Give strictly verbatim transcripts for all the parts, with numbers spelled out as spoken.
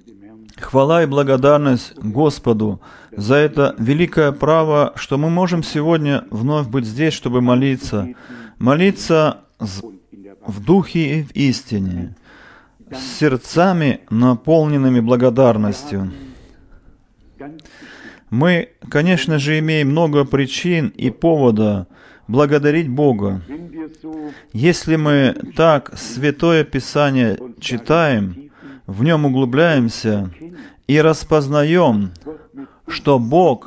Хвала и благодарность Господу за это великое право, что мы можем сегодня вновь быть здесь, чтобы молиться. Молиться в духе и в истине, с сердцами, наполненными благодарностью. Мы, конечно же, имеем много причин и повода благодарить Бога. Если мы так Святое Писание читаем, в нем углубляемся и распознаем, что Бог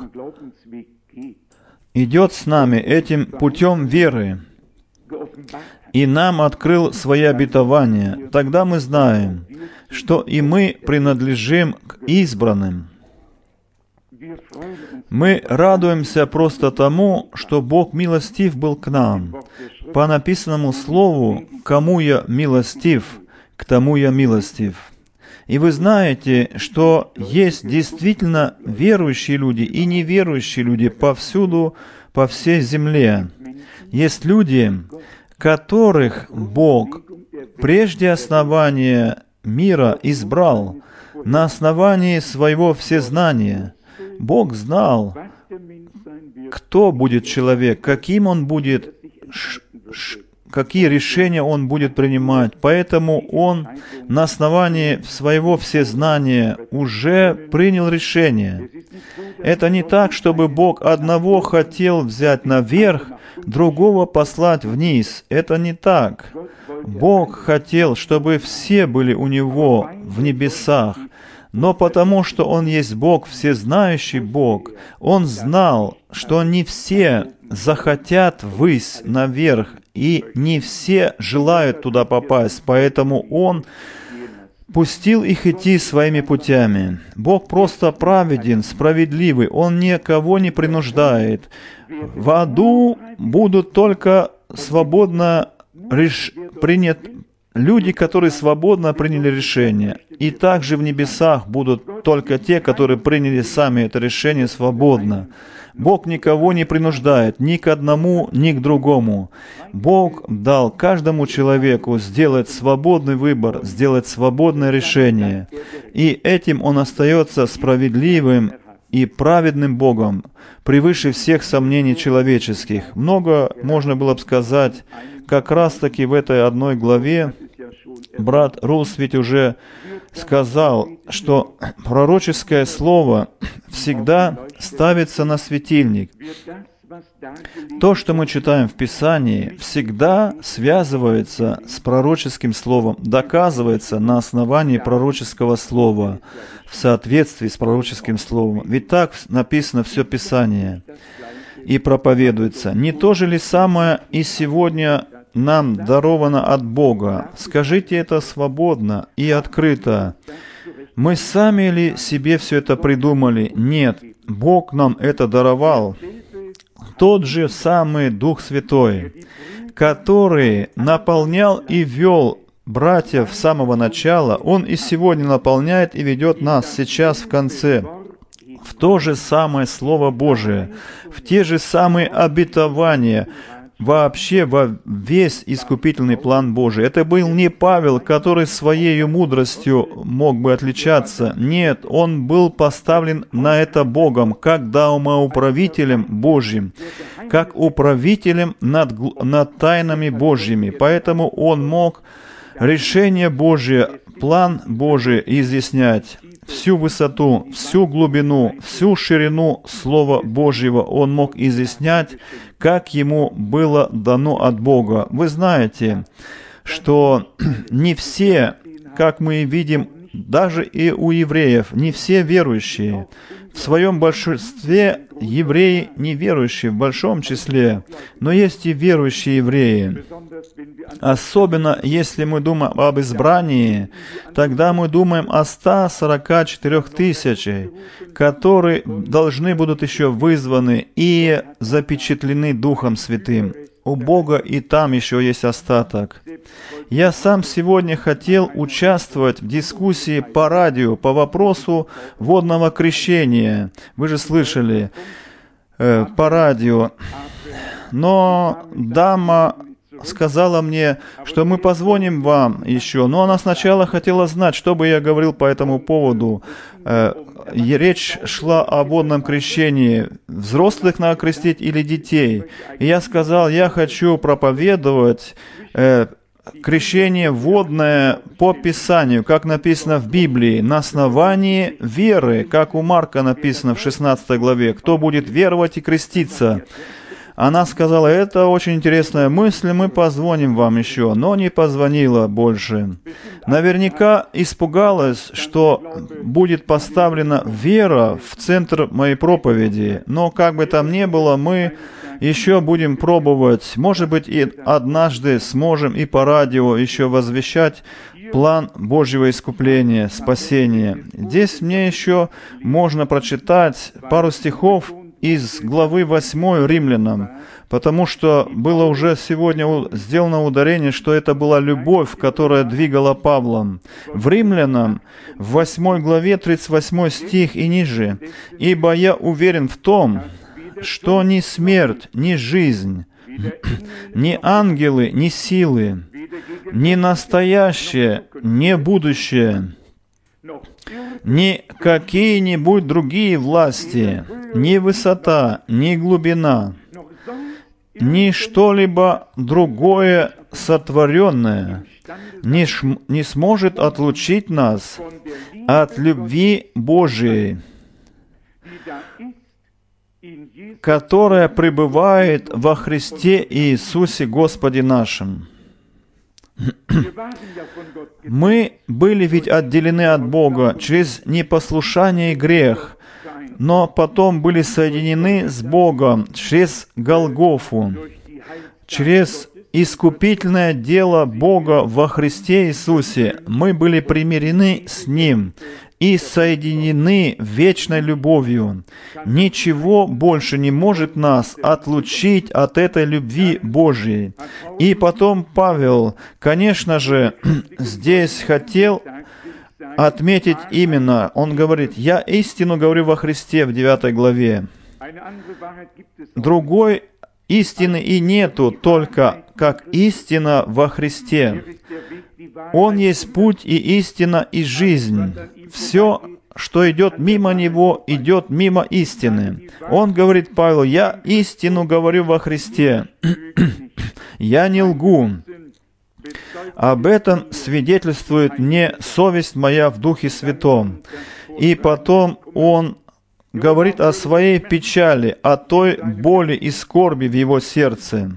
идет с нами этим путем веры и нам открыл свои обетования, тогда мы знаем, что и мы принадлежим к избранным. Мы радуемся просто тому, что Бог милостив был к нам. По написанному слову, «Кому я милостив, к тому я милостив». И вы знаете, что есть действительно верующие люди и неверующие люди повсюду, по всей земле. Есть люди, которых Бог прежде основания мира избрал на основании своего всезнания. Бог знал, кто будет человек, каким он будет, ш, ш, какие решения он будет принимать. Поэтому он на основании своего всезнания уже принял решение. Это не так, чтобы Бог одного хотел взять наверх, другого послать вниз. Это не так. Бог хотел, чтобы все были у Него в небесах. Но потому, что Он есть Бог, всезнающий Бог, Он знал, что не все захотят ввысь наверх, и не все желают туда попасть, поэтому Он пустил их идти своими путями. Бог просто праведен, справедливый, Он никого не принуждает. В аду будут только свободно реш... принят люди, которые свободно приняли решение. И также в небесах будут только те, которые приняли сами это решение свободно. Бог никого не принуждает ни к одному, ни к другому. Бог дал каждому человеку сделать свободный выбор, сделать свободное решение. И этим Он остается справедливым и праведным Богом, превыше всех сомнений человеческих. Много можно было бы сказать как раз-таки в этой одной главе. Брат Рус ведь уже сказал, что пророческое слово всегда ставится на светильник. То, что мы читаем в Писании, всегда связывается с пророческим словом, доказывается на основании пророческого слова, в соответствии с пророческим словом. Ведь так написано все Писание и проповедуется. Не то же ли самое и сегодня нам даровано от Бога? Скажите это свободно и открыто. Мы сами ли себе все это придумали? Нет, Бог нам это даровал. Тот же самый Дух Святой, который наполнял и вел братьев с самого начала, Он и сегодня наполняет и ведет нас сейчас в конце в то же самое Слово Божие, в те же самые обетования, вообще во весь искупительный план Божий. Это был не Павел, который своей мудростью мог бы отличаться. Нет, он был поставлен на это Богом, как домоуправителем Божьим, как управителем над, над тайнами Божьими. Поэтому он мог решение Божие, план Божий изъяснять. Всю высоту, всю глубину, всю ширину Слова Божьего он мог изъяснять, как ему было дано от Бога. Вы знаете, что не все, как мы видим, даже и у евреев, не все верующие. В своем большинстве евреи неверующие, в большом числе, но есть и верующие евреи. Особенно, если мы думаем об избрании, тогда мы думаем о ста сорока четырёх тысячах, которые должны будут еще вызваны и запечатлены Духом Святым. У Бога и там еще есть остаток. Я сам сегодня хотел участвовать в дискуссии по радио по вопросу водного крещения. Вы же слышали э, по радио. Но дама сказала мне, что мы позвоним вам еще. Но она сначала хотела знать, что бы я говорил по этому поводу. Э, речь шла о водном крещении. Взрослых надо крестить или детей? И я сказал, я хочу проповедовать э, крещение водное по Писанию, как написано в Библии, на основании веры, как у Марка написано в шестнадцатой главе. Кто будет веровать и креститься? Она сказала, это очень интересная мысль, мы позвоним вам еще, но не позвонила больше. Наверняка испугалась, что будет поставлена вера в центр моей проповеди, но как бы там ни было, мы еще будем пробовать, может быть, и однажды сможем и по радио еще возвещать план Божьего искупления, спасения. Здесь мне еще можно прочитать пару стихов из главы восьмой Римлянам, потому что было уже сегодня сделано ударение, что это была любовь, которая двигала Павлом. В Римлянам, в восьмой главе, тридцать восьмой стих и ниже. «Ибо я уверен в том, что ни смерть, ни жизнь, ни ангелы, ни силы, ни настоящее, ни будущее, ни какие-нибудь другие власти, ни высота, ни глубина, ни что-либо другое сотворенное не, ш- не сможет отлучить нас от любви Божией, которая пребывает во Христе Иисусе Господе нашим». Мы были ведь отделены от Бога через непослушание и грех, но потом были соединены с Богом через Голгофу, через искупительное дело Бога во Христе Иисусе. Мы были примирены с Ним и соединены вечной любовью. Ничего больше не может нас отлучить от этой любви Божьей. И потом Павел, конечно же, здесь хотел отметить именно, он говорит, «Я истину говорю во Христе» в девятой главе. Другой истины и нету, только как истина во Христе. Он есть путь и истина и жизнь. Все, что идет мимо Него, идет мимо истины. Он говорит, Павел, «Я истину говорю во Христе». «Я не лгу». Об этом свидетельствует мне совесть моя в Духе Святом. И потом он говорит о своей печали, о той боли и скорби в его сердце.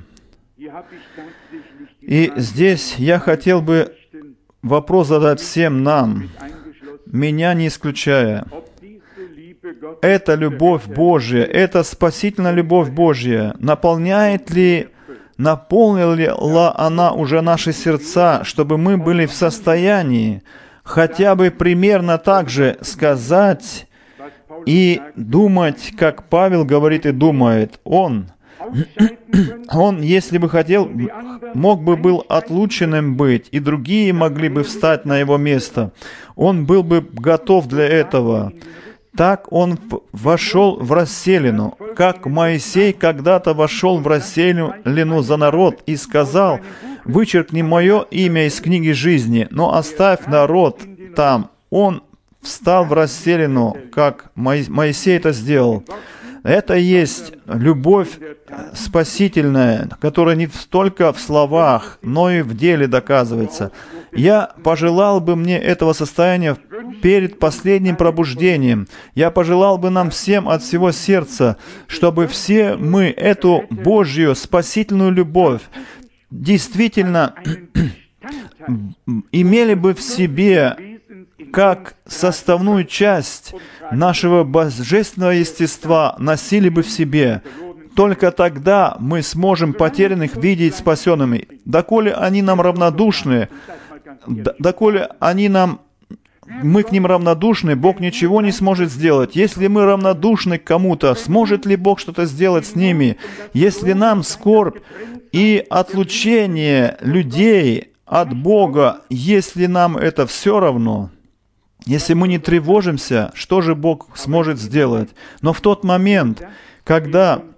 И здесь я хотел бы вопрос задать всем нам, меня не исключая. Эта любовь Божья, эта спасительная любовь Божья, наполняет ли, наполнила ли она уже наши сердца, чтобы мы были в состоянии хотя бы примерно так же сказать и думать, как Павел говорит и думает. Он, он, если бы хотел, мог бы был отлученным быть, и другие могли бы встать на его место. Он был бы готов для этого. Так он вошел в расселину, как Моисей когда-то вошел в расселину за народ и сказал, «Вычеркни мое имя из книги жизни, но оставь народ там». Он встал в расселину, как Моисей это сделал. Это есть любовь спасительная, которая не только в словах, но и в деле доказывается. Я пожелал бы мне этого состояния перед последним пробуждением. Я пожелал бы нам всем от всего сердца, чтобы все мы эту Божью спасительную любовь действительно имели бы в себе как составную часть нашего божественного естества, носили бы в себе. Только тогда мы сможем потерянных видеть спасенными. Доколе они нам равнодушны, доколе они нам, мы к ним равнодушны, Бог ничего не сможет сделать. Если мы равнодушны к кому-то, сможет ли Бог что-то сделать с ними? Если нам скорбь и отлучение людей от Бога, если нам это все равно, если мы не тревожимся, что же Бог сможет сделать? Но в тот момент, когда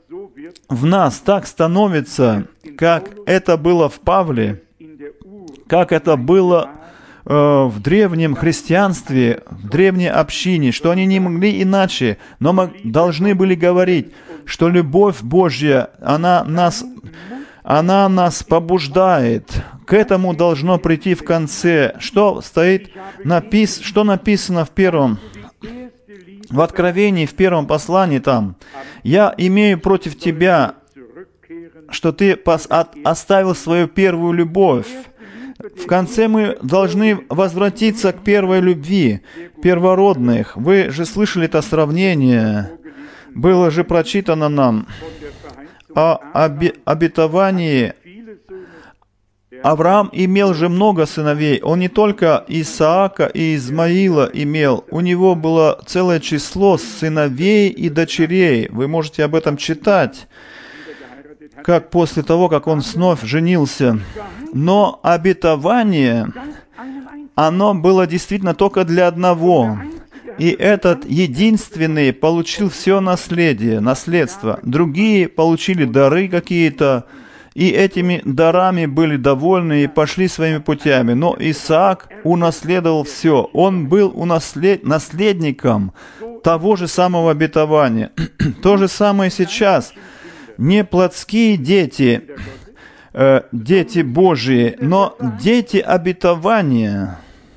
в нас так становится, как это было в Павле, как это было э, в древнем христианстве, в древней общине, что они не могли иначе, но мы должны были говорить, что любовь Божья, она нас, она нас побуждает. К этому должно прийти в конце. Что стоит, напис, что написано в первом, в Откровении, в первом послании там. «Я имею против тебя, что ты пос, от, оставил свою первую любовь». В конце мы должны возвратиться к первой любви, первородных. Вы же слышали это сравнение. Было же прочитано нам о оби- обетовании. Авраам имел же много сыновей. Он не только Исаака и Измаила имел. У него было целое число сыновей и дочерей. Вы можете об этом читать, как после того, как он вновь женился. Но обетование, оно было действительно только для одного. И этот единственный получил все наследие, наследство. Другие получили дары какие-то, и этими дарами были довольны и пошли своими путями. Но Исаак унаследовал все. Он был унаслед... наследником того же самого обетования. То же самое сейчас. Не плотские дети, э, дети Божьи, но дети обетования.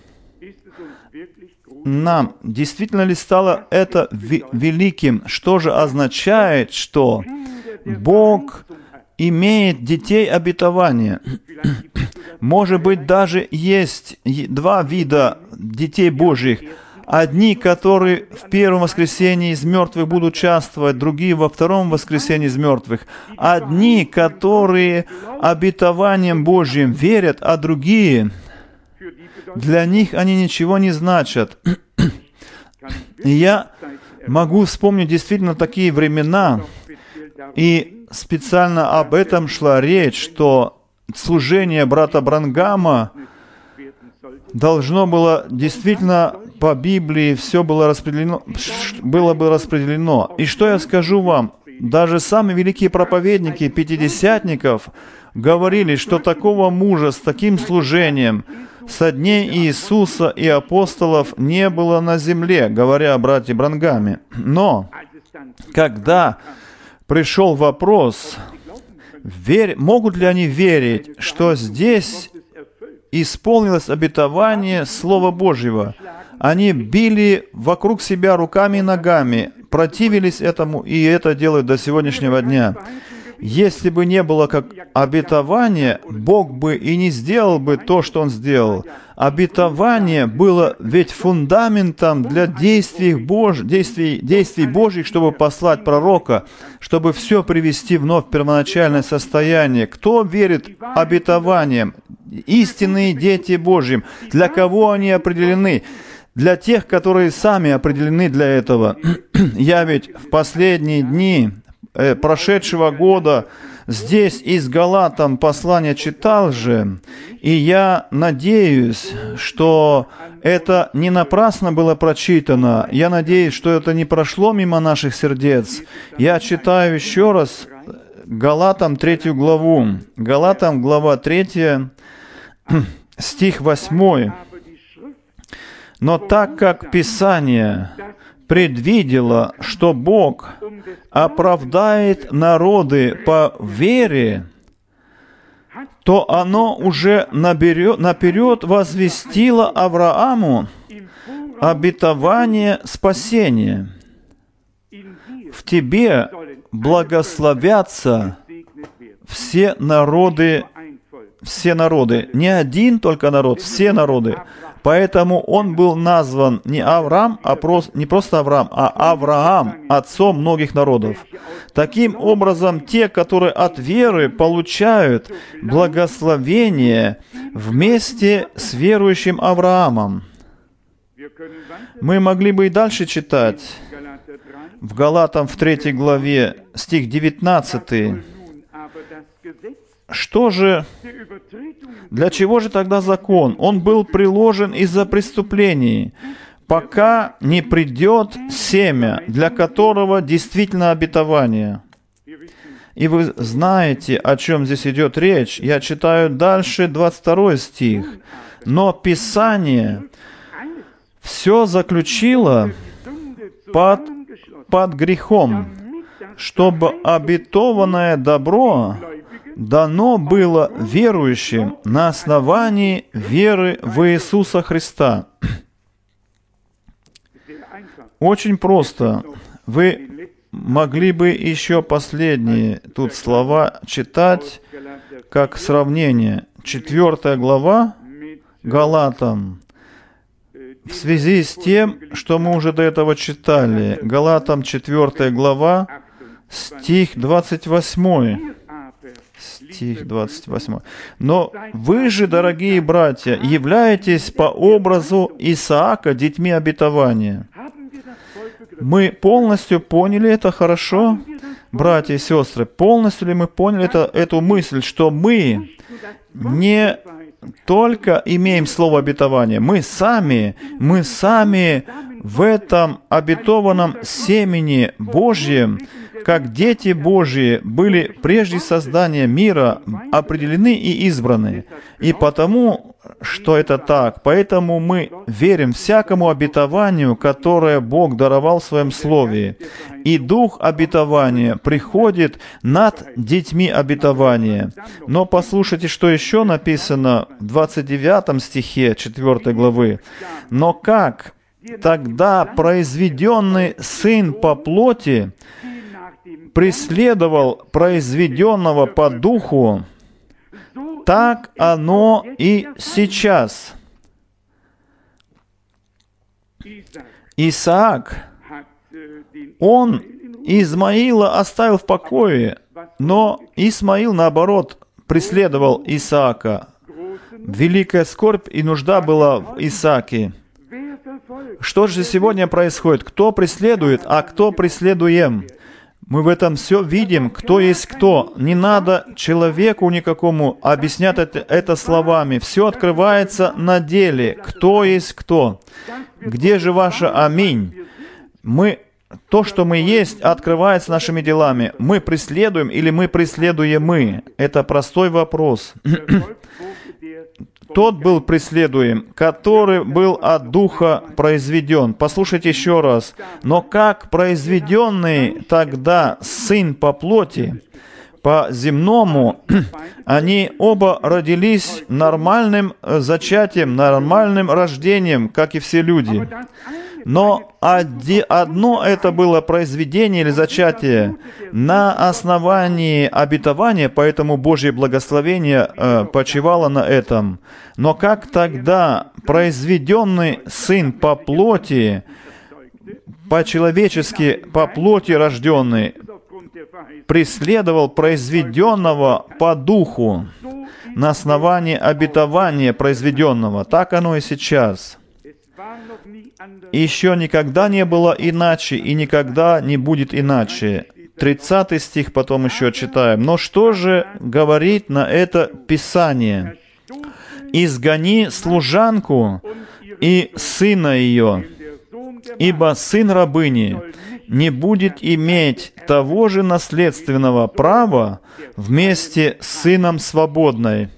Нам действительно ли стало это великим? Что же означает, что Бог имеет детей обетования? Может быть, даже есть два вида детей Божьих. Одни, которые в первом воскресении из мертвых будут участвовать, другие во втором воскресении из мертвых. Одни, которые обетованием Божьим верят, а другие, для них они ничего не значат. И я могу вспомнить действительно такие времена, и специально об этом шла речь, что служение брата Бранхама должно было действительно по Библии все было распределено, было бы распределено. И что я скажу вам? Даже самые великие проповедники пятидесятников говорили, что такого мужа с таким служением со дней Иисуса и апостолов не было на земле, говоря о брате Бранхаме. Но когда пришел вопрос, верь, могут ли они верить, что здесь исполнилось обетование Слова Божьего, они били вокруг себя руками и ногами, противились этому, и это делают до сегодняшнего дня. Если бы не было как обетования, Бог бы и не сделал бы то, что Он сделал. Обетование было ведь фундаментом для действий, Бож... действий, действий Божьих, чтобы послать пророка, чтобы все привести вновь в первоначальное состояние. Кто верит обетованиям? Истинные дети Божьим. Для кого они определены? Для тех, которые сами определены для этого. Я ведь в последние дни прошедшего года здесь из Галатам послание читал же, и я надеюсь, что это не напрасно было прочитано. Я надеюсь, что это не прошло мимо наших сердец. Я читаю еще раз Галатам третью главу. Галатам глава третья, стих восьмой. «Но так как Писание предвидело, что Бог оправдает народы по вере, то оно уже наберет, наперед возвестило Аврааму обетование спасения. В тебе благословятся все народы, все народы, не один только народ, все народы». Поэтому он был назван не Авраам, а прос, не просто Авраам, а Авраам, отцом многих народов. Таким образом, те, которые от веры получают благословение вместе с верующим Авраамом. Мы могли бы и дальше читать в Галатам в третьей главе, стих девятнадцатый. Что же, для чего же тогда закон? Он был приложен из-за преступлений, пока не придет семя, для которого действительно обетование. И вы знаете, о чем здесь идет речь. Я читаю дальше двадцать второй стих. «Но Писание все заключило под, под грехом, чтобы обетованное добро дано было верующим на основании веры в Иисуса Христа». Очень просто. Вы могли бы еще последние тут слова читать как сравнение. Четвертая глава Галатам. В связи с тем, что мы уже до этого читали. Галатам четвертая глава, стих двадцать восьмой. Стих двадцать восьмой. «Но вы же, дорогие братья, являетесь по образу Исаака детьми обетования». Мы полностью поняли это хорошо, братья и сестры? Полностью ли мы поняли это, эту мысль, что мы не только имеем слово обетования, мы сами, мы сами в этом обетованном семени Божьем, как дети Божьи, были прежде создания мира определены и избраны. И потому, что это так, поэтому мы верим всякому обетованию, которое Бог даровал в Своем Слове. И Дух обетования приходит над детьми обетования. Но послушайте, что еще написано в двадцать девятом стихе четвёртой главы. «Но как тогда произведенный Сын по плоти преследовал произведенного по духу, так оно и сейчас». Исаак, он Измаила оставил в покое, но Исмаил, наоборот, преследовал Исаака. Великая скорбь и нужда была в Исааке. Что же сегодня происходит? Кто преследует, а кто преследуем? Мы в этом все видим, кто есть кто. Не надо человеку никакому объяснять это, это словами. Все открывается на деле. Кто есть кто. Где же ваше аминь? Мы, то, что мы есть, открывается нашими делами. Мы преследуем или мы преследуемы? Это простой вопрос. Тот был преследуем, который был от Духа произведен. Послушайте еще раз. «Но как произведенный тогда Сын по плоти, по земному, они оба родились нормальным зачатием, нормальным рождением, как и все люди. Но одно это было произведение или зачатие на основании обетования, поэтому Божье благословение э, почивало на этом. Но как тогда произведенный Сын по плоти, по-человечески, по плоти рожденный, преследовал произведенного по духу на основании обетования произведенного, так оно и сейчас. Еще никогда не было иначе, и никогда не будет иначе. тридцатый стих потом еще читаем. «Но что же говорит на это Писание? Изгони служанку и сына ее, ибо сын рабыни не будет иметь того же наследственного права вместе с сыном свободной».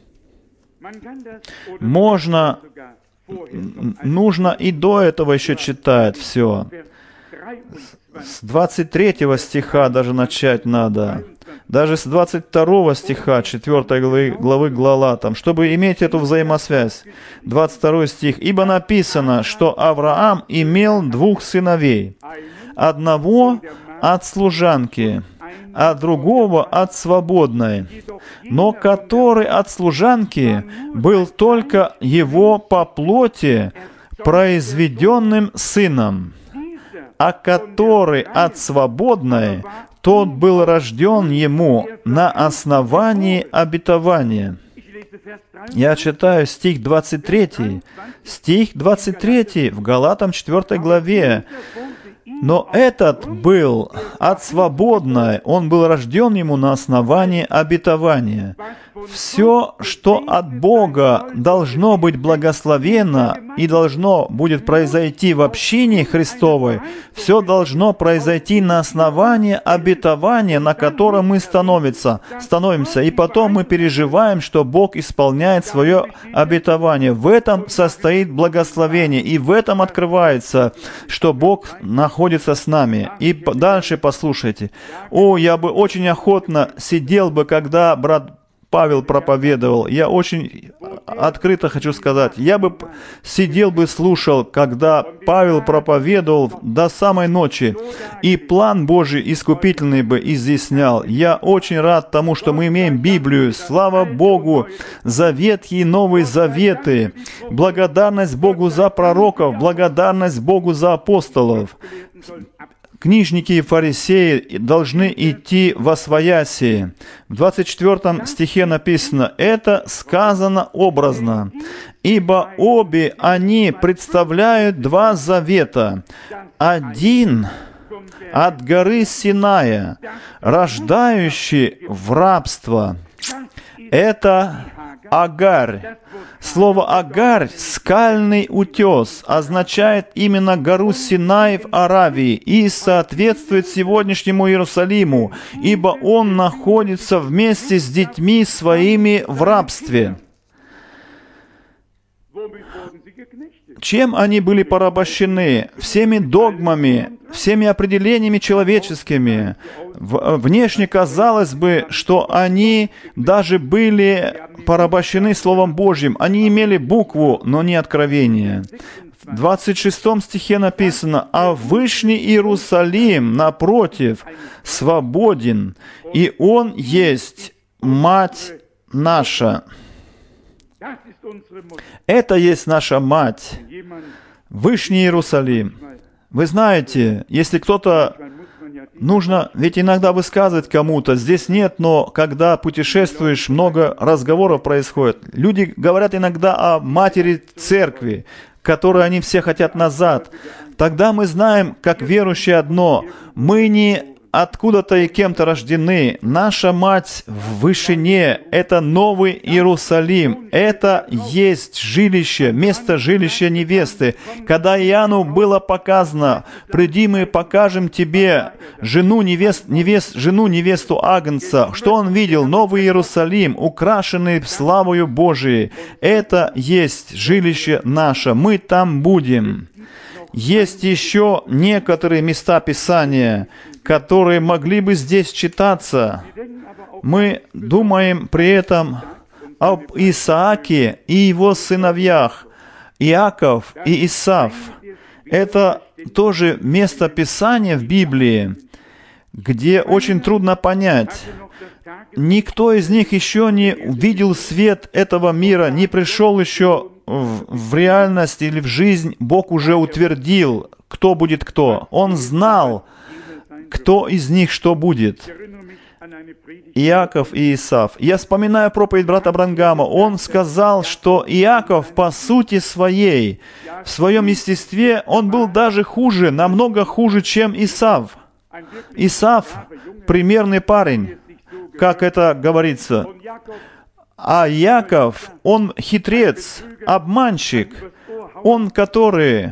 Можно, нужно и до этого еще читать все. С двадцать третьего стиха даже начать надо. Даже с двадцать второго стиха четвёртой главы, главы Галатам, чтобы иметь эту взаимосвязь. двадцать второй стих. «Ибо написано, что Авраам имел двух сыновей, одного от служанки, а другого от свободной, но который от служанки был только его по плоти произведенным сыном, а который от свободной, тот был рожден ему на основании обетования». Я читаю стих двадцать третий. Стих двадцать третий в Галатам четвёртой главе. Но этот был от свободной, он был рожден ему на основании обетования. Все, что от Бога должно быть благословенно и должно будет произойти в общине Христовой, все должно произойти на основании обетования, на котором мы становимся, становимся. И потом мы переживаем, что Бог исполняет свое обетование. В этом состоит благословение, и в этом открывается, что Бог находится с нами. И дальше послушайте. О, я бы очень охотно сидел бы, когда брат Павел проповедовал. Я очень открыто хочу сказать, я бы сидел бы, слушал, когда Павел проповедовал до самой ночи, и план Божий искупительный бы изъяснял. Я очень рад тому, что мы имеем Библию. Слава Богу за Ветхие и Новые Заветы. Благодарность Богу за пророков, благодарность Богу за апостолов. Книжники и фарисеи должны идти во свояси. В двадцать четвёртом стихе написано: «Это сказано образно, ибо обе они представляют два завета. Один от горы Синая, рождающий в рабство». Это Агарь. Слово «Агарь» — скальный утес, означает именно гору Синай в Аравии и соответствует сегодняшнему Иерусалиму, ибо он находится вместе с детьми своими в рабстве. Чем они были порабощены? Всеми догмами, всеми определениями человеческими. Внешне казалось бы, что они даже были порабощены Словом Божьим. Они имели букву, но не откровение. В двадцать шестом стихе написано: «А Вышний Иерусалим, напротив, свободен, и он есть мать наша». Это есть наша мать, Вышний Иерусалим. Вы знаете, если кто-то... Нужно ведь иногда высказывать кому-то, здесь нет, но когда путешествуешь, много разговоров происходит. Люди говорят иногда о матери церкви, которую они все хотят назад. Тогда мы знаем, как верующие, одно: мы не откуда-то и кем-то рождены. Наша мать в вышине — это Новый Иерусалим. Это есть жилище, место жилища невесты. Когда Иоанну было показано: «Приди, мы покажем тебе жену, невест, невест, жену невесту Агнца», что он видел? Новый Иерусалим, украшенный славою Божией. Это есть жилище наше. Мы там будем. Есть еще некоторые места Писания, которые могли бы здесь читаться. Мы думаем при этом об Исааке и его сыновьях, Иаков и Исав. Это тоже место Писания в Библии, где очень трудно понять. Никто из них еще не увидел свет этого мира, не пришел еще в, в реальность или в жизнь. Бог уже утвердил, кто будет кто. Он знал, кто из них что будет. Иаков и Исав. Я вспоминаю проповедь брата Бранхама. Он сказал, что Иаков по сути своей, в своем естестве, он был даже хуже, намного хуже, чем Исав. Исав — примерный парень, как это говорится. А Иаков, он хитрец, обманщик. Он, который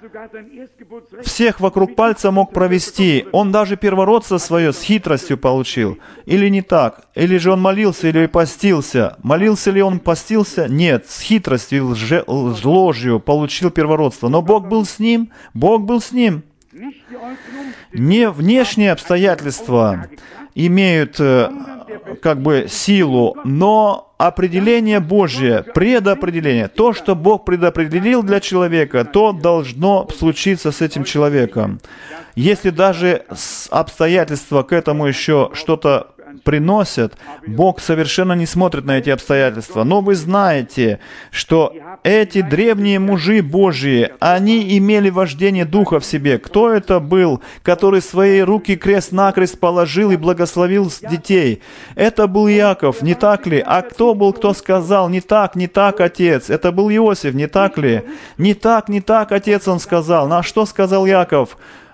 всех вокруг пальца мог провести. Он даже первородство свое с хитростью получил. Или не так? Или же он молился, или постился? Молился ли он, постился? Нет. С хитростью, лже, с ложью получил первородство. Но Бог был с ним. Бог был с ним. Не внешние обстоятельства имеют как бы силу, но определение Божье, предопределение. То, что Бог предопределил для человека, то должно случиться с этим человеком. Если даже обстоятельства к этому еще что-то приносят, Бог совершенно не смотрит на эти обстоятельства. Но вы знаете, что эти древние мужи Божьи, они имели вождение Духа в себе. Кто это был, который свои руки крест-накрест положил и благословил детей? Это был Иаков, не так ли? А кто был, кто сказал: «Не так, не так, отец»? Это был Иосиф, не так ли? «Не так, не так, отец», он сказал. На что сказал Иаков?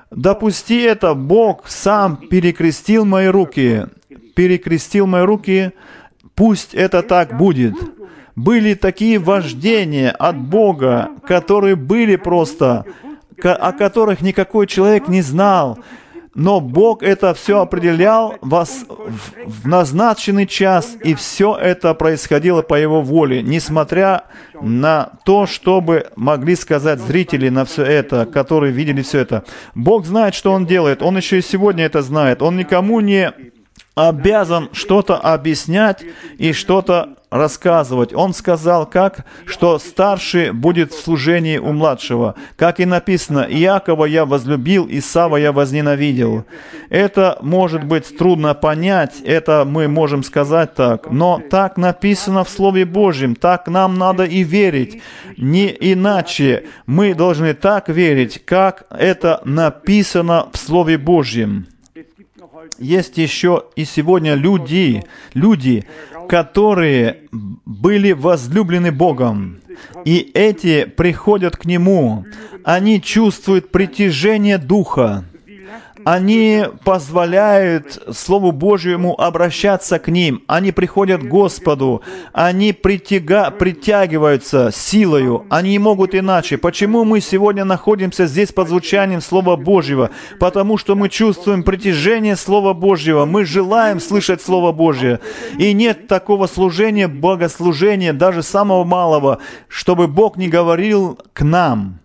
допусти это, Бог сам перекрестил мои руки, перекрестил мои руки, пусть это так будет. Были такие вождения от Бога, которые были просто, о которых никакой человек не знал. Но Бог это все определял вас в назначенный час, и все это происходило по Его воле, несмотря на то, чтобы могли сказать зрители на все это, которые видели все это. Бог знает, что Он делает, Он еще и сегодня это знает. Он никому не обязан что-то объяснять и что-то рассказывать. Он сказал, как, что старший будет в служении у младшего. Как и написано, «Иакова я возлюбил, Исава я возненавидел». Это может быть трудно понять, это мы можем сказать так, но так написано в Слове Божьем, так нам надо и верить. Не иначе мы должны так верить, как это написано в Слове Божьем. Есть еще и сегодня люди, люди, которые были возлюблены Богом, и эти приходят к Нему, они чувствуют притяжение Духа, они позволяют Слову Божьему обращаться к ним, они приходят к Господу, они притяга, притягиваются силою, они не могут иначе. Почему мы сегодня находимся здесь под звучанием Слова Божьего? Потому что мы чувствуем притяжение Слова Божьего, мы желаем слышать Слово Божье. И нет такого служения, богослужения, даже самого малого, чтобы Бог не говорил к нам.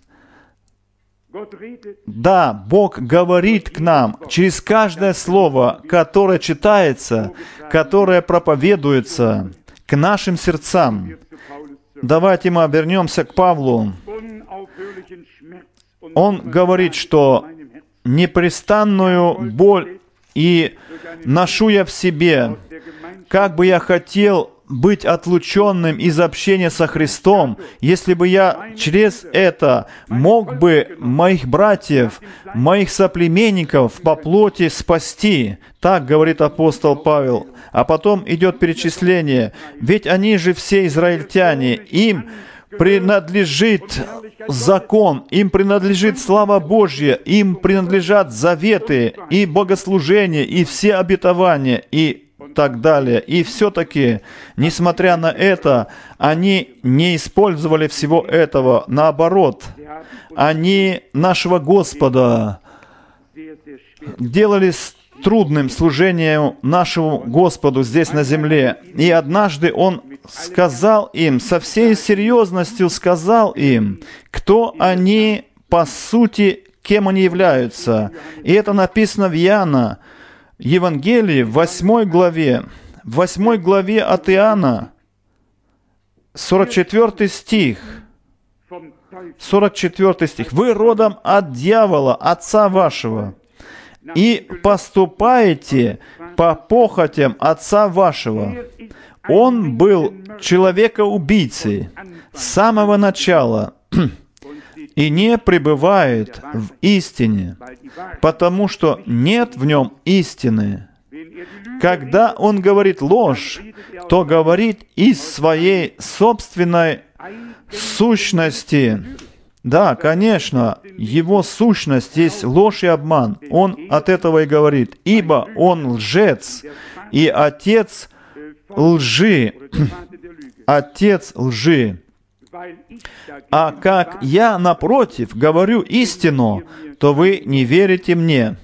Да, Бог говорит к нам через каждое слово, которое читается, которое проповедуется, к нашим сердцам. Давайте мы обернемся к Павлу. Он говорит, что непрестанную боль и ношу я в себе, как бы я хотел быть отлученным из общения со Христом, если бы я через это мог бы моих братьев, моих соплеменников по плоти спасти. Так говорит апостол Павел. А потом идет перечисление. Ведь они же все израильтяне, им принадлежит закон, им принадлежит слава Божья, им принадлежат заветы и богослужения, и все обетования, и так далее. И все-таки, несмотря на это, они не использовали всего этого. Наоборот, они нашего Господа делали трудным служением нашему Господу здесь на земле. И однажды Он сказал им, со всей серьезностью сказал им, кто они по сути, кем они являются. И это написано в Иоанна, Евангелии, в восьмой главе, в восьмой главе от Иоанна, сорок четвёртый стих, сорок четвёртый стих. «Вы родом от дьявола, отца вашего, и поступаете по похотям отца вашего. Он был человека-убийцей с самого начала, и не пребывает в истине, потому что нет в нем истины. Когда он говорит ложь, то говорит из своей собственной сущности». Да, конечно, его сущность есть ложь и обман. Он от этого и говорит. «Ибо он лжец и отец лжи». Отец лжи. А как я, напротив, говорю истину, то вы не верите мне.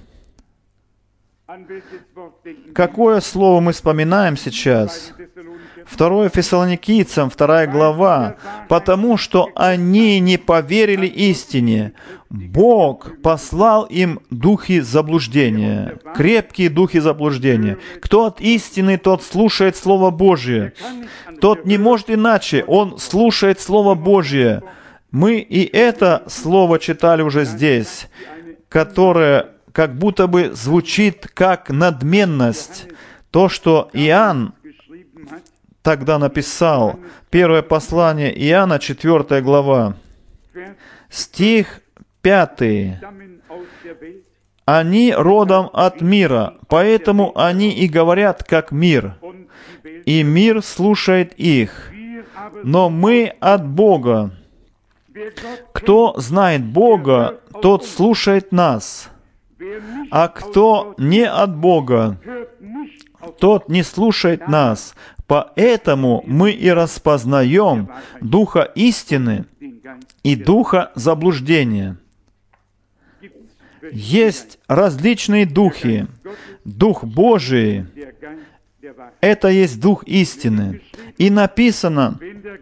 Какое слово мы вспоминаем сейчас? Второе Фессалоникийцам, вторая глава. «Потому что они не поверили истине, Бог послал им духи заблуждения, крепкие духи заблуждения. Кто от истины, тот слушает Слово Божие. Тот не может иначе, он слушает Слово Божие». Мы и это слово читали уже здесь, которое как будто бы звучит как надменность. То, что Иоанн тогда написал, первое послание Иоанна, четвёртая глава, стих пятый. «Они родом от мира, поэтому они и говорят, как мир, и мир слушает их. Но мы от Бога. Кто знает Бога, тот слушает нас. А кто не от Бога, тот не слушает нас. Поэтому мы и распознаем духа истины и духа заблуждения. Есть различные духи. Дух Божий — это есть дух истины. И написано,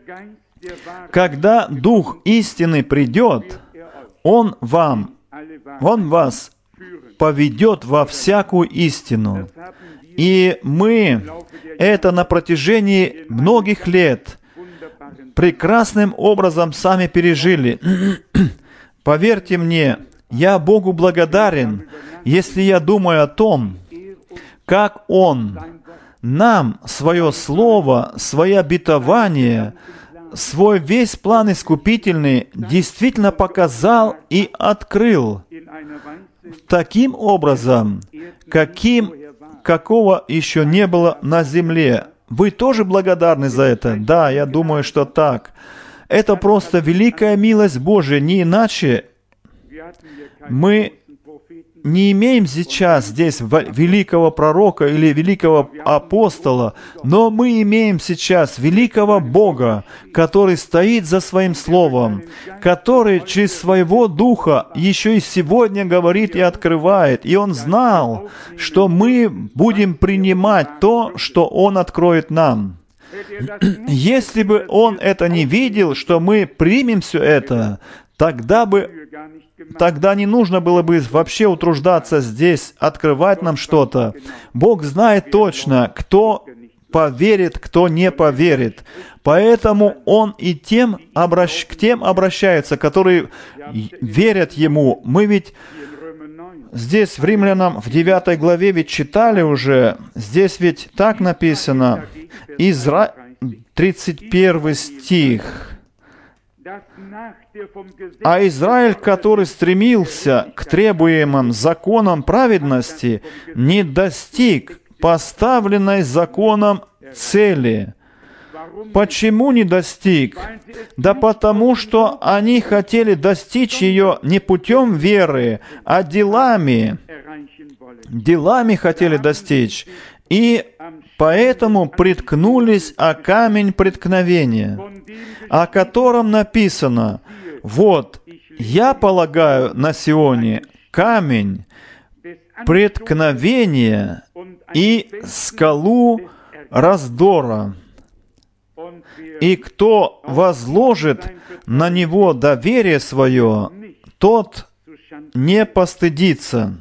когда дух истины придет, он вам, он вас поведет во всякую истину. И мы это на протяжении многих лет прекрасным образом сами пережили. Поверьте мне, я Богу благодарен, если я думаю о том, как Он нам свое слово, свои обетования, свой весь план искупительный действительно показал и открыл таким образом, каким, какого еще не было на земле. Вы тоже благодарны за это? Да, я думаю, что так. Это просто великая милость Божия, не иначе. Мы не имеем сейчас здесь великого пророка или великого апостола, но мы имеем сейчас великого Бога, который стоит за Своим Словом, который через Своего Духа еще и сегодня говорит и открывает. И Он знал, что мы будем принимать то, что Он откроет нам. Если бы Он это не видел, что мы примем все это, тогда бы Тогда не нужно было бы вообще утруждаться здесь, открывать нам что-то. Бог знает точно, кто поверит, кто не поверит. Поэтому Он и тем обращ... к тем обращается, которые верят Ему. Мы ведь здесь в Римлянам в девятой главе ведь читали уже, здесь ведь так написано, Изра... тридцать первый стих. А Израиль, который стремился к требуемым законам праведности, не достиг поставленной законом цели. Почему не достиг? Да потому, что они хотели достичь ее не путем веры, а делами. Делами хотели достичь. И поэтому приткнулись о камень преткновения, о котором написано: «Вот, я полагаю на Сионе камень преткновения и скалу раздора, и кто возложит на него доверие свое, тот не постыдится».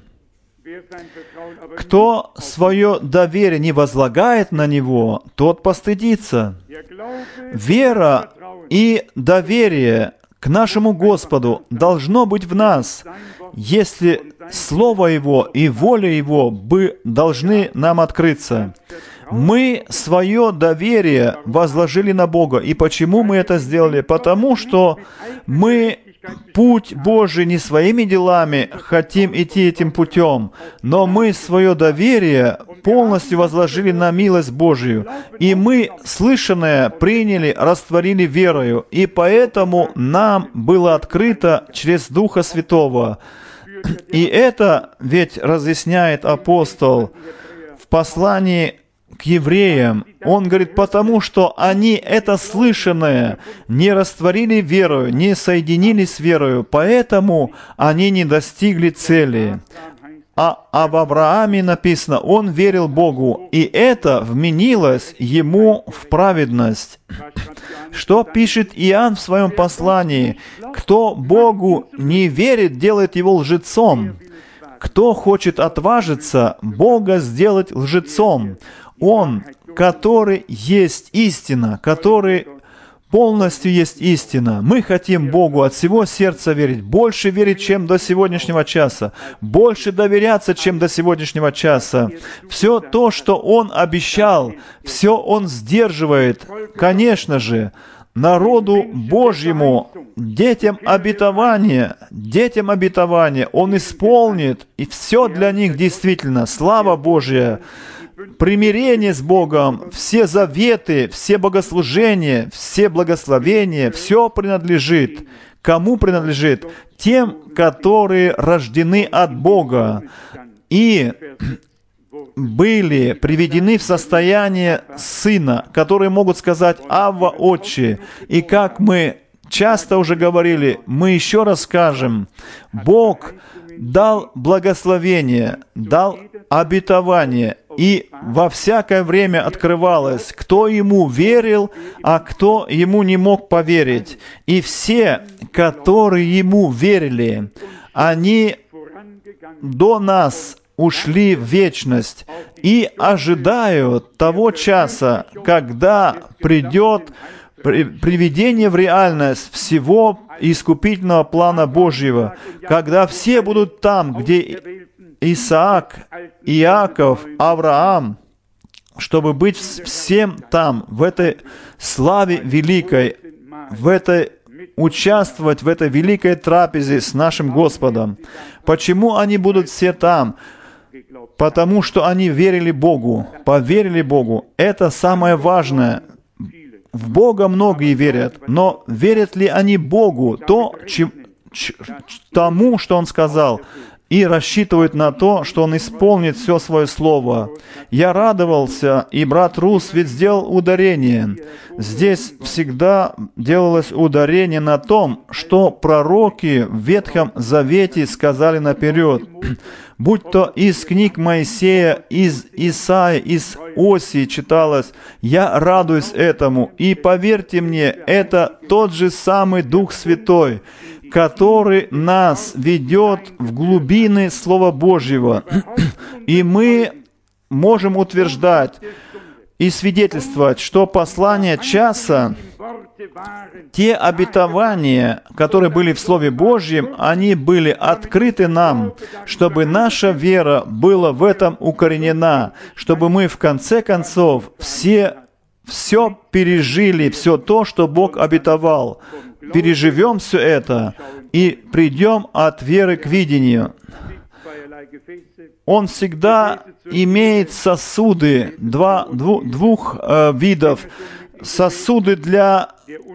Кто свое доверие не возлагает на Него, тот постыдится. Вера и доверие к нашему Господу должно быть в нас, если Слово Его и воля Его бы должны нам открыться. Мы свое доверие возложили на Бога. И почему мы это сделали? Потому что мы путь Божий не своими делами хотим идти этим путем, но мы свое доверие полностью возложили на милость Божию. И мы слышанное приняли, растворили верою. И поэтому нам было открыто через Духа Святого. И это ведь разъясняет апостол в послании к евреям. Он говорит, потому что они это слышанное не растворили верою, не соединились с верою, поэтому они не достигли цели. А об Аврааме написано, он верил Богу, и это вменилось ему в праведность. Что пишет Иоанн в своем послании? Кто Богу не верит, делает его лжецом. Кто хочет отважиться, Бога сделать лжецом. Он, который есть истина, который полностью есть истина. Мы хотим Богу от всего сердца верить, больше верить, чем до сегодняшнего часа, больше доверяться, чем до сегодняшнего часа. Все то, что Он обещал, все Он сдерживает. Конечно же, народу Божьему, детям обетования, детям обетования Он исполнит, и все для них действительно. Слава Божья! Примирение с Богом, все заветы, все богослужения, все благословения, все принадлежит кому принадлежит? Тем, которые рождены от Бога и были приведены в состояние Сына, которые могут сказать «Авва, Отче». И как мы часто уже говорили, мы еще раз скажем, Бог дал благословение, дал обетование, и во всякое время открывалось, кто Ему верил, а кто Ему не мог поверить. И все, которые Ему верили, они до нас ушли в вечность и ожидают того часа, когда придет приведение в реальность всего искупительного плана Божьего, когда все будут там, где Исаак, Иаков, Авраам, чтобы быть всем там, в этой славе великой, в этой участвовать в этой великой трапезе с нашим Господом. Почему они будут все там? Потому что они верили Богу, поверили Богу. Это самое важное. В Бога многие верят, но верят ли они Богу, то, чем, ч, тому, что Он сказал, и рассчитывают на то, что Он исполнит все свое слово? Я радовался, и брат Рус ведь сделал ударение. Здесь всегда делалось ударение на том, что пророки в Ветхом Завете сказали наперед. Будь то из книг Моисея, из Исаии, из Осии читалось, я радуюсь этому. И поверьте мне, это тот же самый Дух Святой, который нас ведет в глубины Слова Божьего. И мы можем утверждать и свидетельствовать, что послание часа, те обетования, которые были в Слове Божьем, они были открыты нам, чтобы наша вера была в этом укоренена, чтобы мы в конце концов все, все пережили, все то, что Бог обетовал. Переживем все это и придем от веры к видению. Он всегда имеет сосуды, два, дву, двух э, видов. Сосуды для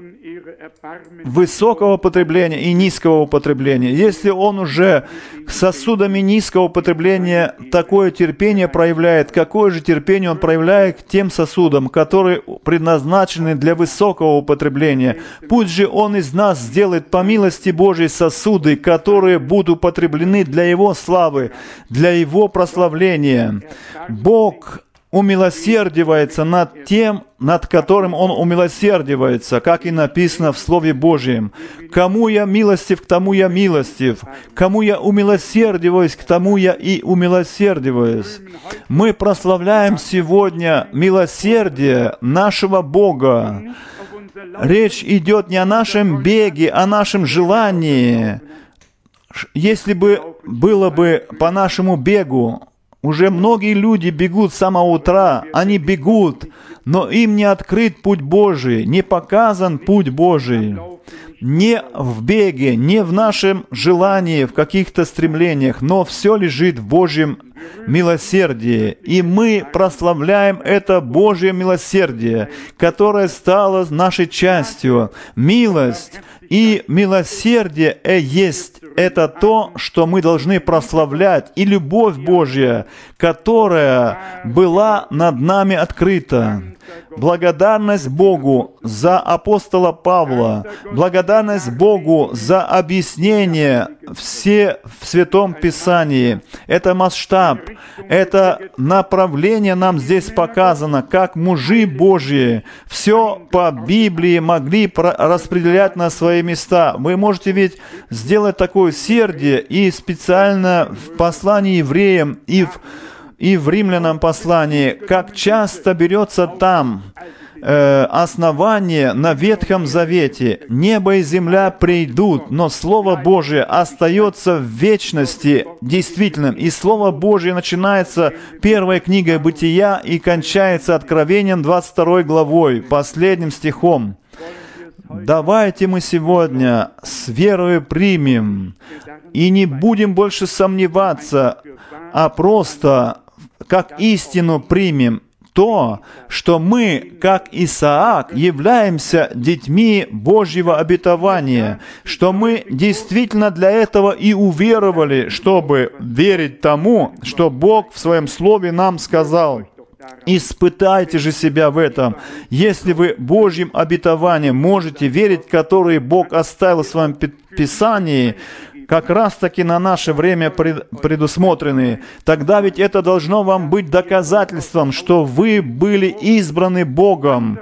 высокого потребления и низкого употребления. Если он уже сосудами низкого употребления такое терпение проявляет, какое же терпение он проявляет к тем сосудам, которые предназначены для высокого употребления? Пусть же он из нас сделает по милости Божьей сосуды, которые будут употреблены для Его славы, для Его прославления. Бог умилосердивается над тем, над которым Он умилосердивается, как и написано в Слове Божьем. «Кому я милостив, к тому я милостив. Кому я умилосердиваюсь, к тому я и умилосердиваюсь». Мы прославляем сегодня милосердие нашего Бога. Речь идет не о нашем беге, а о нашем желании. Если бы было бы по нашему бегу, уже многие люди бегут с самого утра, они бегут, но им не открыт путь Божий, не показан путь Божий. Не в беге, не в нашем желании, в каких-то стремлениях, но все лежит в Божьем милосердии. И мы прославляем это Божье милосердие, которое стало нашей частью. Милость и милосердие есть это то, что мы должны прославлять, и любовь Божья, которая была над нами открыта. Благодарность Богу за апостола Павла, благодарность Богу за объяснение все в Святом Писании. Это масштаб, это направление нам здесь показано, как мужи Божьи все по Библии могли распределять на свои места. Вы можете ведь сделать такое усердие и специально в послании евреям и в И в Римлянам послании, как часто берется там э, основание на Ветхом Завете. Небо и земля придут, но Слово Божие остается в вечности действительным. И Слово Божие начинается первой книгой Бытия и кончается Откровением двадцать второй главой, последним стихом. Давайте мы сегодня с верой примем и не будем больше сомневаться, а просто как истину примем то, что мы, как Исаак, являемся детьми Божьего обетования, что мы действительно для этого и уверовали, чтобы верить тому, что Бог в Своем Слове нам сказал. Испытайте же себя в этом. Если вы Божьим обетованием можете верить, которые Бог оставил в Своем Писании, как раз-таки на наше время предусмотрены, тогда ведь это должно вам быть доказательством, что вы были избраны Богом.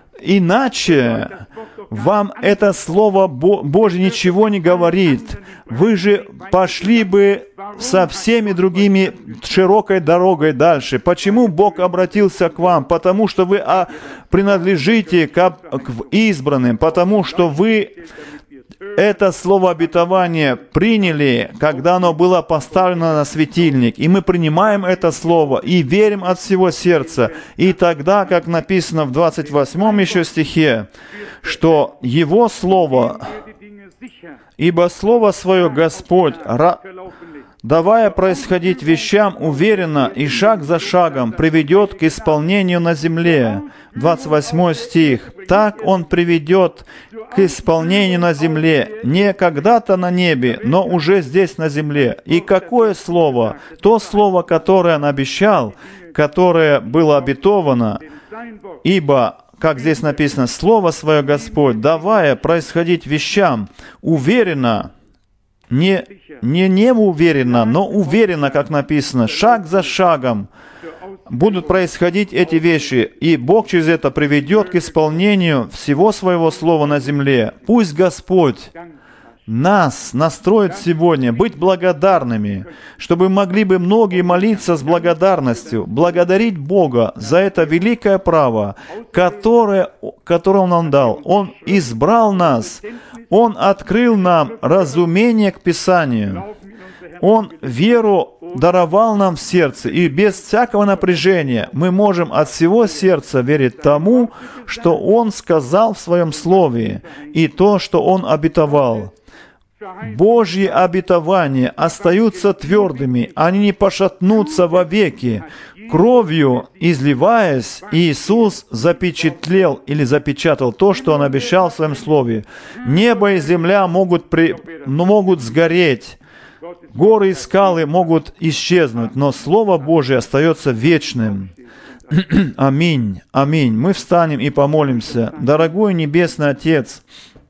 Иначе вам это Слово Божье ничего не говорит. Вы же пошли бы со всеми другими широкой дорогой дальше. Почему Бог обратился к вам? Потому что вы принадлежите к избранным, потому что вы это слово обетования приняли, когда оно было поставлено на светильник. И мы принимаем это слово и верим от всего сердца. И тогда, как написано в двадцать восьмом еще стихе, что Его слово, ибо слово свое Господь, давая происходить вещам уверенно и шаг за шагом, приведет к исполнению на земле. двадцать восьмой стих. Так Он приведет к исполнению на земле, не когда-то на небе, но уже здесь на земле. И какое слово? То слово, которое Он обещал, которое было обетовано, ибо, как здесь написано, слово свое Господь, давая происходить вещам уверенно, Не, не неуверенно, но уверенно, как написано, шаг за шагом будут происходить эти вещи, и Бог через это приведет к исполнению всего Своего Слова на земле. Пусть Господь нас настроит сегодня быть благодарными, чтобы могли бы многие молиться с благодарностью, благодарить Бога за это великое право, которое, которое Он нам дал. Он избрал нас, Он открыл нам разумение к Писанию. Он веру даровал нам в сердце, и без всякого напряжения мы можем от всего сердца верить тому, что Он сказал в Своем Слове, и то, что Он обетовал. Божьи обетования остаются твердыми, они не пошатнутся вовеки. Кровью изливаясь, Иисус запечатлел или запечатал то, что Он обещал в Своем Слове. Небо и земля могут, при... могут сгореть, горы и скалы могут исчезнуть, но Слово Божие остается вечным. Аминь. Аминь. Мы встанем и помолимся. Дорогой Небесный Отец,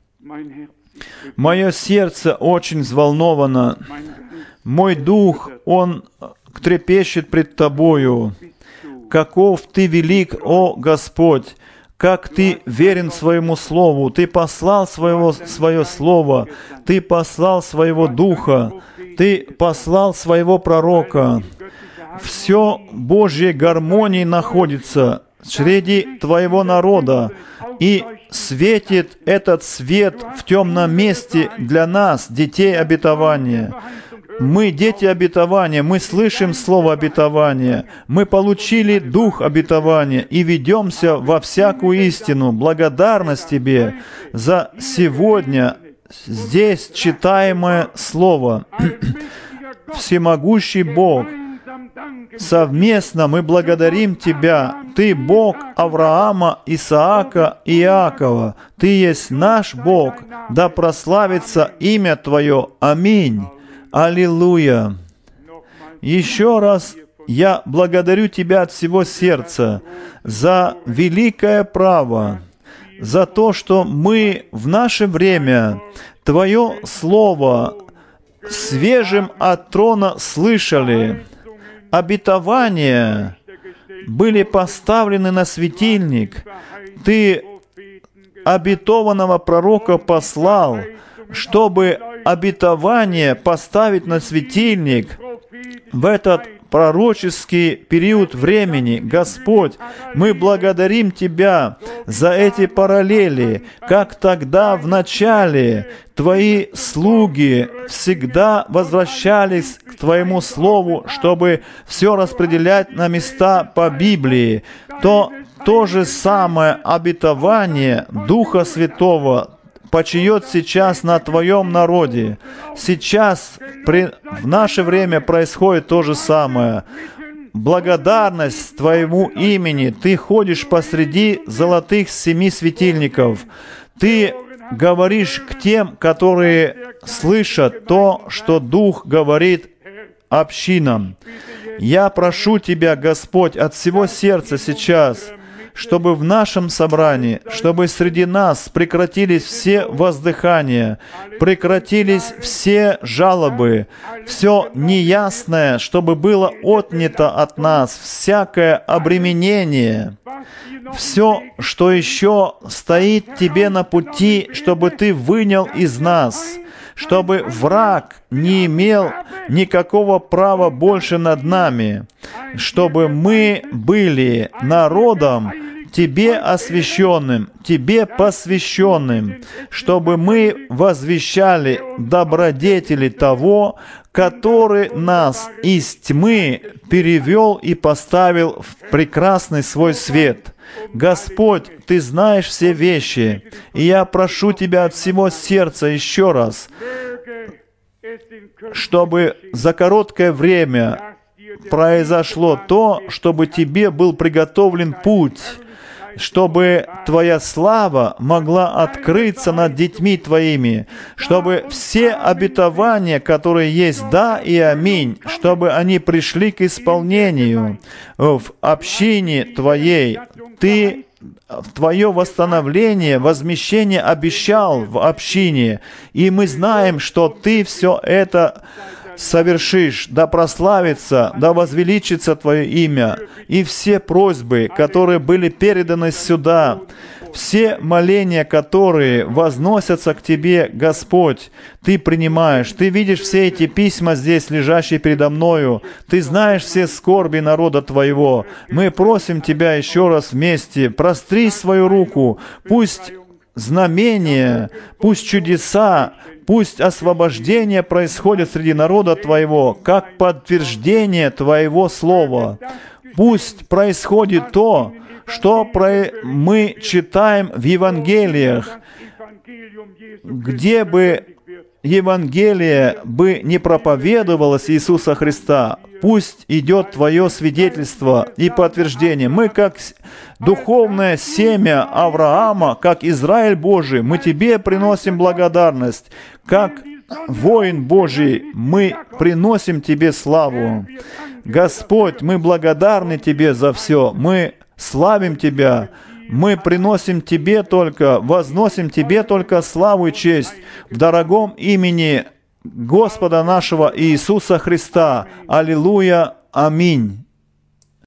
мое сердце очень взволновано. Мой дух, он трепещет пред Тобою. Каков Ты велик, о Господь! Как Ты верен Своему Слову! Ты послал своего, Свое Слово, Ты послал Своего Духа, Ты послал Своего Пророка. Все Божьей гармонии находится среди Твоего народа, и светит этот свет в темном месте для нас, детей обетования. Мы дети обетования, мы слышим слово обетования, мы получили дух обетования и ведемся во всякую истину. Благодарность Тебе за сегодня здесь читаемое слово. Всемогущий Бог, совместно мы благодарим Тебя. Ты Бог Авраама, Исаака и Иакова. Ты есть наш Бог. Да прославится имя Твое. Аминь. Аллилуйя. Еще раз я благодарю Тебя от всего сердца за великое право, за то, что мы в наше время Твое Слово свежим от трона слышали. Обетования были поставлены на светильник. Ты обетованного пророка послал, чтобы обетование поставить на светильник в этот пророческий период времени. Господь, мы благодарим Тебя за эти параллели, как тогда в начале Твои слуги всегда возвращались к Твоему Слову, чтобы все распределять на места по Библии, то то же самое обетование Духа Святого почиет сейчас на Твоем народе. Сейчас, при, в наше время происходит то же самое. благодарность Твоему имени. Ты ходишь посреди золотых семи светильников. Ты говоришь к тем, которые слышат то, что Дух говорит общинам. Я прошу Тебя, Господь, от всего сердца сейчас, чтобы в нашем собрании, чтобы среди нас прекратились все воздыхания, прекратились все жалобы, все неясное, чтобы было отнято от нас, всякое обременение, все, что еще стоит Тебе на пути, чтобы Ты вынял из нас, чтобы враг не имел никакого права больше над нами, чтобы мы были народом Тебе освященным, Тебе посвященным, чтобы мы возвещали добродетели того, который нас из тьмы перевел и поставил в прекрасный свой свет. Господь, Ты знаешь все вещи, и я прошу Тебя от всего сердца еще раз, чтобы за короткое время произошло то, чтобы Тебе был приготовлен путь, чтобы Твоя слава могла открыться над детьми Твоими, чтобы все обетования, которые есть «да» и «аминь», чтобы они пришли к исполнению в общине Твоей. Ты Твое восстановление, возмещение обещал в общине, и мы знаем, что Ты все это совершишь, да прославится, да возвеличится Твое имя, и все просьбы, которые были переданы сюда, все моления, которые возносятся к Тебе, Господь, Ты принимаешь. Ты видишь все эти письма здесь, лежащие передо мною. Ты знаешь все скорби народа Твоего. Мы просим Тебя еще раз вместе, простри свою руку, пусть знамения, пусть чудеса, пусть освобождение происходит среди народа Твоего, как подтверждение Твоего Слова. Пусть происходит то, что мы читаем в Евангелиях, где бы Евангелие бы не проповедовалось Иисуса Христа, пусть идет Твое свидетельство и подтверждение. Мы, как духовное семя Авраама, как Израиль Божий, мы Тебе приносим благодарность. Как воин Божий, мы приносим Тебе славу. Господь, мы благодарны Тебе за все. Мы славим Тебя. Мы приносим Тебе только, возносим Тебе только славу и честь в дорогом имени Господа нашего Иисуса Христа. Аллилуйя. Аминь.